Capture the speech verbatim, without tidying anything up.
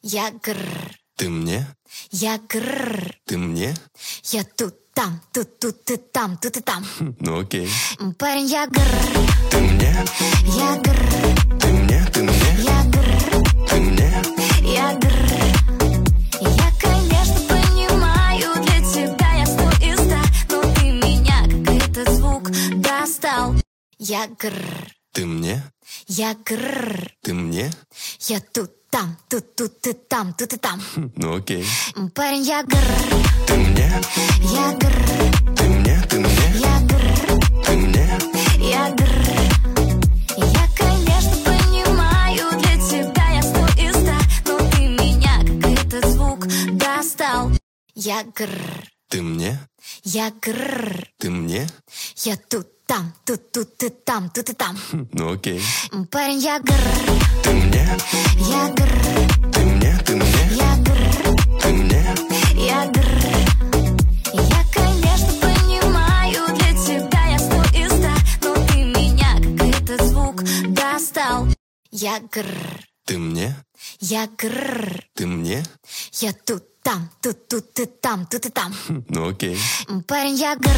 Я грррр. Ты мне? Я грррр. Ты мне? Я тут, там, тут, тут, ты там, тут и там. Ну окей. Парень, я грррр. Ты мне? Я грррр. Ты мне? Ты мне? Я грррр. Ты мне? Я грррр. Я, конечно, понимаю, для тебя я сто из ста, но ты меня, как этот звук, достал. Я грррр. Ты мне? Я грррр. Ты мне? Я тут, там, тут, тут, ты там, тут и там. Ну окей. Парень, я грррр. Ты мне? Я грррр. Ты мне? Ты мне? Я грррр. Ты мне? Я грррр. Я, конечно, понимаю, для тебя я сто из ста, но ты меня, как этот звук, достал. Я грррр. Ты мне? Я грррр. Ты мне? Я тут, там, тут, тут, ты там, тут и там. Ну окей. Парень, я грррр. Ты мне? Я грррр. Ты мне? Ты мне? Я грррр. Ты мне? Я грррр. Я, конечно, понимаю, для тебя я сто из ста, но ты меня, как этот звук, достал. Я грррр. Ты мне? Я грррр. Ты мне? Я тут, там, тут, тут, ты там, тут и там. Ну окей. Парень, я грррр.